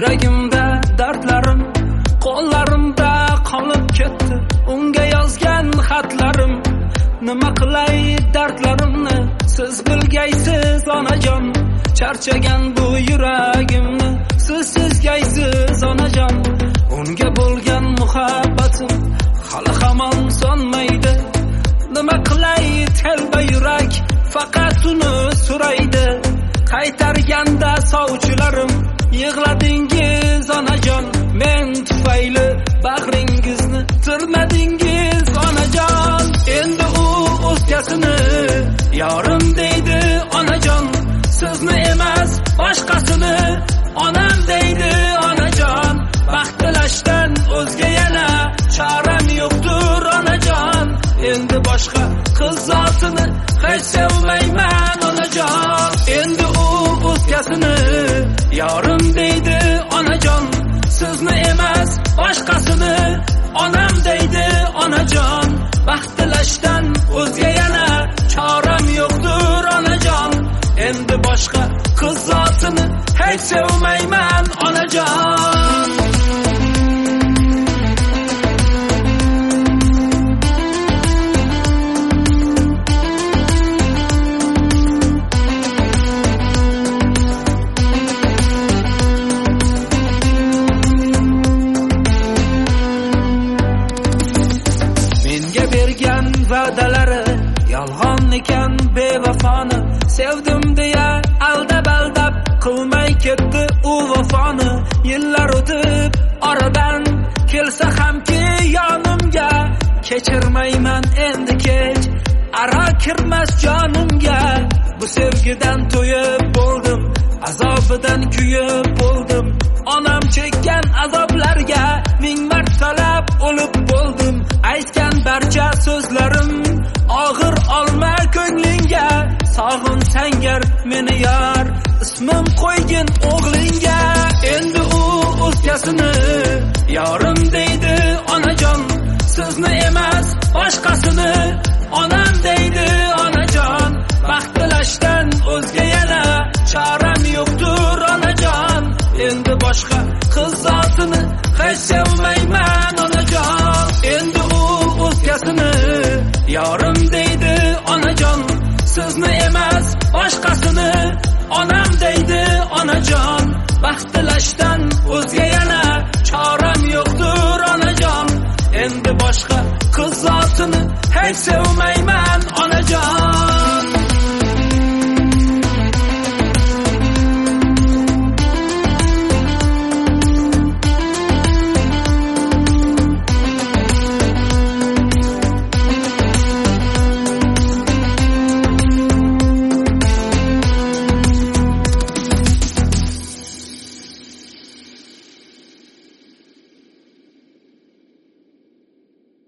Yuragimda dardlarim, qo'llarimda qolib ketdi. Unga yozgan xatlarim, nima qilay dardlarimni siz bilgaysiz onajon. Charchagan bu yuragimni siz sizgaysiz onajon. Unga bo'lgan muhabbatim hali hamon sonmaydi. Nima qilay telba yurak faqat uni so'raydi. Qaytarganda sovchilarim yig'ladingiz onajon. Men tufayli bag'ringizni tirmadingiz onajon. Endi u o'zgasini yorim deydi onajon. Sizni emas boshqasini onam deydi onajon. Baxt tilashdan o'zga yana choram yo'qdir onajon. Endi boshqa qiz zotini hech sevmayman onajon. Endi u o'zgasini yorim deydi onajon. Sizni emas boshqasini onam deydi onajon. Baxt tilashdan o'zga yana choram yo'qdir onajon. Endi boshqa qiz zotini hech sevmayman onajon. Menga bergan va'dalari yolg'on ekan bevafoni. Sevdim deya aldab qilmay ketdi u vafoni. Yillar o'tib oradan kelsa hamki yonimga, kechirmayman endi kech aro kirmas jonimga. Bu sevgidan to'yib bo'ldim, azobidan kuyib bo'ldim. Onam chekkan azoblarga ming martalab o'lib bo'ldim. Aytgan barcha so'zlarim og'ir olma ko'nglingga. Sog'in sangar meni yor, ismim qo'ygin o'g'lingga. Endi u o'zgasini yorim deydi onajon. Sizni emas boshqasini onam deydi onajon. Baxt tilashdan o'zga yana choram yo'qdir onajon. Endi boshqa qiz zotini hech sevmayman onajon. Endi u o'zgasini yorim deydi onajon. Sizni emas boshqasini onam deydi onajon. Baxt tilashdan o'zga yana choram yo'qdir onajon. Endi boshqa qiz zotini hech sevmayman onajon.